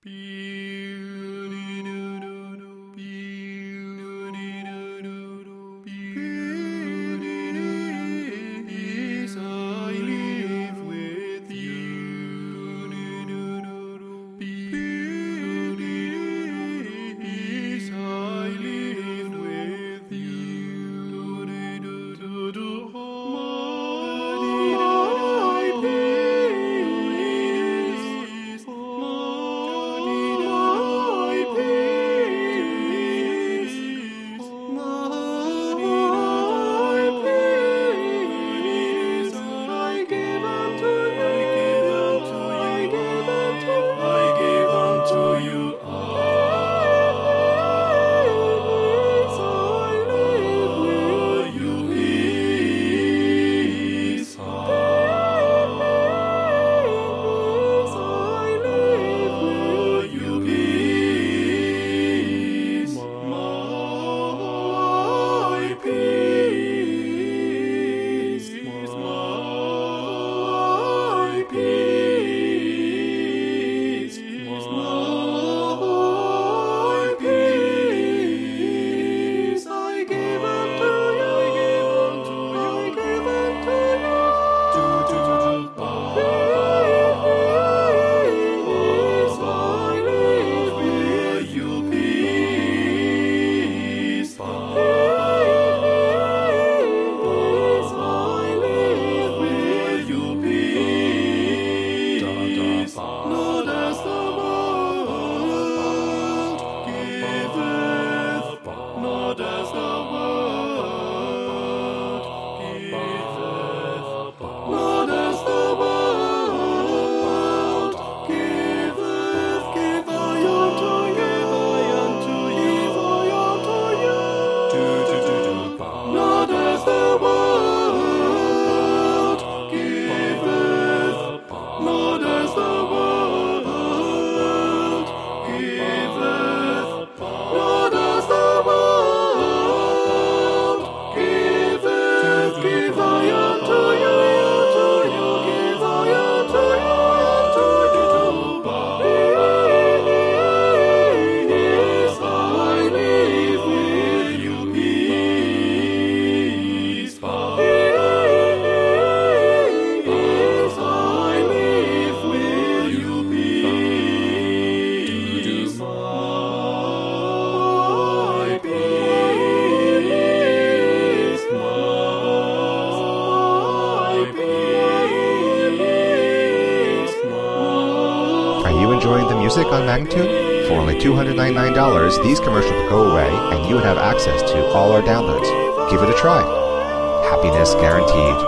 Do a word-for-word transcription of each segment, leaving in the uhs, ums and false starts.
Music on Magnitude? For only two hundred ninety-nine dollars, these commercials will go away and you would have access to all our downloads. Give it a try. Happiness guaranteed.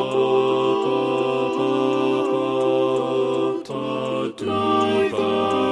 Neither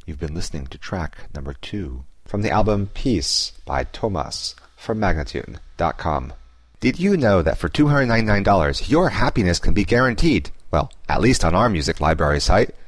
You've been listening to track number two from the album Peace by Thomas from Magnatune dot com. Did you know that for two hundred ninety-nine dollars your happiness can be guaranteed? Well, at least on our music library site.